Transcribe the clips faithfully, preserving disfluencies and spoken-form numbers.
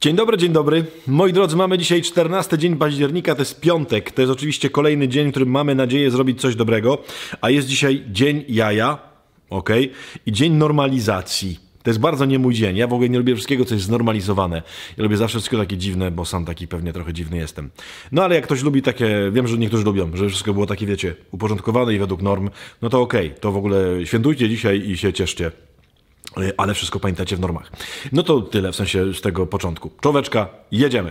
Dzień dobry, dzień dobry. Moi drodzy, mamy dzisiaj czternasty dzień października, to jest piątek. To jest oczywiście kolejny dzień, w którym mamy nadzieję zrobić coś dobrego. A jest dzisiaj dzień jaja, ok? I dzień normalizacji. To jest bardzo nie mój dzień. Ja w ogóle nie lubię wszystkiego, co jest znormalizowane. Ja lubię zawsze wszystko takie dziwne, bo sam taki pewnie trochę dziwny jestem. No ale jak ktoś lubi takie, wiem, że niektórzy lubią, że wszystko było takie, wiecie, uporządkowane i według norm, no to okej, okay, to w ogóle świętujcie dzisiaj i się cieszcie. Ale wszystko pamiętacie w normach. No to tyle, w sensie z tego początku. Czołóweczka, jedziemy.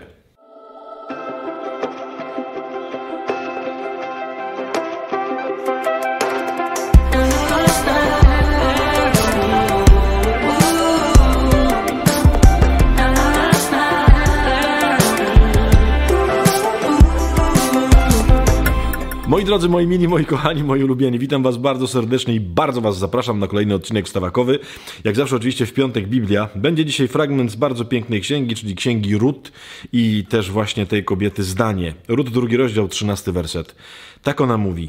Moi drodzy, moi mili, moi kochani, moi ulubieni, witam was bardzo serdecznie i bardzo was zapraszam na kolejny odcinek wstawakowy. Jak zawsze oczywiście w piątek Biblia. Będzie dzisiaj fragment z bardzo pięknej księgi, czyli księgi Rut i też właśnie tej kobiety zdanie. Rut, drugi rozdział, trzynasty werset. Tak ona mówi.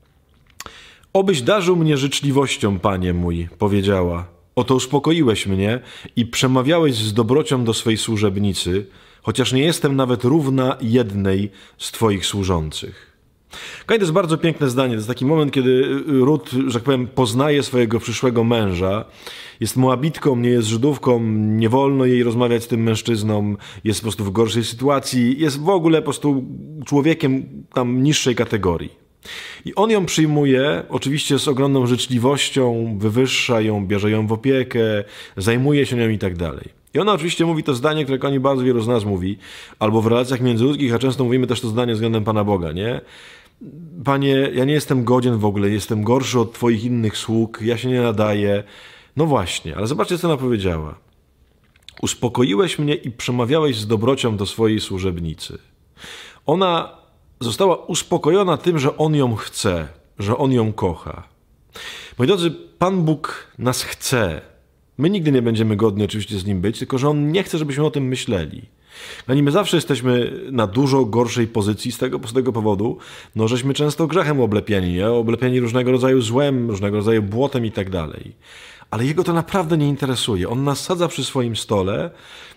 Obyś darzył mnie życzliwością, Panie mój, powiedziała. Oto uspokoiłeś mnie i przemawiałeś z dobrocią do swej służebnicy, chociaż nie jestem nawet równa jednej z twoich służących. To jest bardzo piękne zdanie. To jest taki moment, kiedy Rut, że tak powiem, poznaje swojego przyszłego męża. Jest Moabitką, nie jest Żydówką, nie wolno jej rozmawiać z tym mężczyzną, jest po prostu w gorszej sytuacji, jest w ogóle po prostu człowiekiem tam niższej kategorii. I on ją przyjmuje, oczywiście z ogromną życzliwością, wywyższa ją, bierze ją w opiekę, zajmuje się nią i tak dalej. I ona oczywiście mówi to zdanie, które oni bardzo wielu z nas mówi, albo w relacjach międzyludzkich, a często mówimy też to zdanie względem Pana Boga, nie? Panie, ja nie jestem godzien w ogóle, jestem gorszy od Twoich innych sług, ja się nie nadaję. No właśnie, ale zobaczcie, co ona powiedziała. Uspokoiłeś mnie i przemawiałeś z dobrocią do swojej służebnicy. Ona została uspokojona tym, że On ją chce, że On ją kocha. Moi drodzy, Pan Bóg nas chce. My nigdy nie będziemy godni oczywiście z Nim być, tylko że On nie chce, żebyśmy o tym myśleli. No i my zawsze jesteśmy na dużo gorszej pozycji z tego, z tego powodu, no żeśmy często grzechem oblepieni, nie? Oblepieni różnego rodzaju złem, różnego rodzaju błotem i tak dalej. Ale Jego to naprawdę nie interesuje. On nas sadza przy swoim stole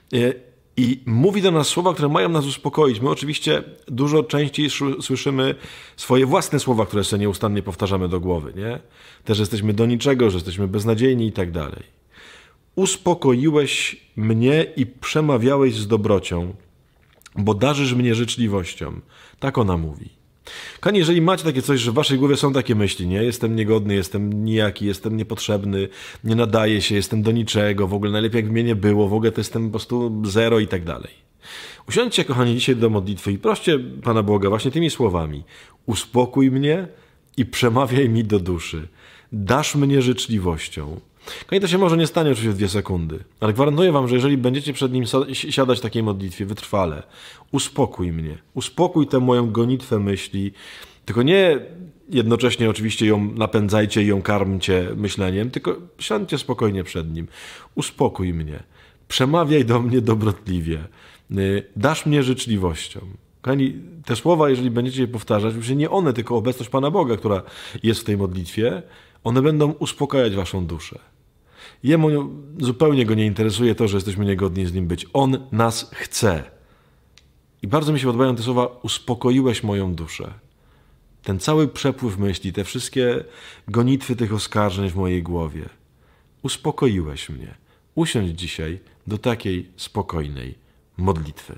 i mówi do nas słowa, które mają nas uspokoić. My oczywiście dużo częściej słyszymy swoje własne słowa, które sobie nieustannie powtarzamy do głowy, nie? Też jesteśmy do niczego, że jesteśmy beznadziejni i tak dalej. Uspokoiłeś mnie i przemawiałeś z dobrocią, bo darzysz mnie życzliwością. Tak ona mówi. Kochani, jeżeli macie takie coś, że w waszej głowie są takie myśli, nie? Jestem niegodny, jestem nijaki, jestem niepotrzebny, nie nadaję się, jestem do niczego, w ogóle najlepiej jakby mnie nie było, w ogóle to jestem po prostu zero i tak dalej. Usiądźcie, kochani, dzisiaj do modlitwy i proście Pana Boga właśnie tymi słowami. Uspokój mnie i przemawiaj mi do duszy. Dasz mnie życzliwością. I to się może nie stanie oczywiście w dwie sekundy, ale gwarantuję wam, że jeżeli będziecie przed Nim siadać w takiej modlitwie wytrwale, uspokój mnie, uspokój tę moją gonitwę myśli, tylko nie jednocześnie oczywiście ją napędzajcie i ją karmcie myśleniem, tylko siądźcie spokojnie przed Nim, uspokój mnie, przemawiaj do mnie dobrotliwie, dasz mnie życzliwością. Kochani, te słowa, jeżeli będziecie je powtarzać, już nie one, tylko obecność Pana Boga, która jest w tej modlitwie, one będą uspokajać waszą duszę. Jemu zupełnie go nie interesuje to, że jesteśmy niegodni z Nim być. On nas chce. I bardzo mi się podobają te słowa, uspokoiłeś moją duszę. Ten cały przepływ myśli, te wszystkie gonitwy tych oskarżeń w mojej głowie. Uspokoiłeś mnie. Usiądź dzisiaj do takiej spokojnej modlitwy.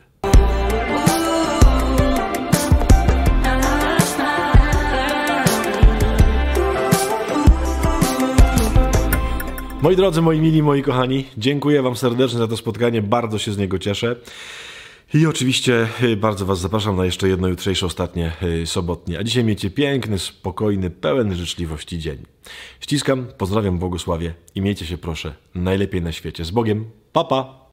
Moi drodzy, moi mili, moi kochani, dziękuję wam serdecznie za to spotkanie, bardzo się z niego cieszę. I oczywiście bardzo was zapraszam na jeszcze jedno jutrzejsze, ostatnie sobotnie. A dzisiaj miejcie piękny, spokojny, pełen życzliwości dzień. Ściskam, pozdrawiam, błogosławię i miejcie się proszę najlepiej na świecie. Z Bogiem, pa pa!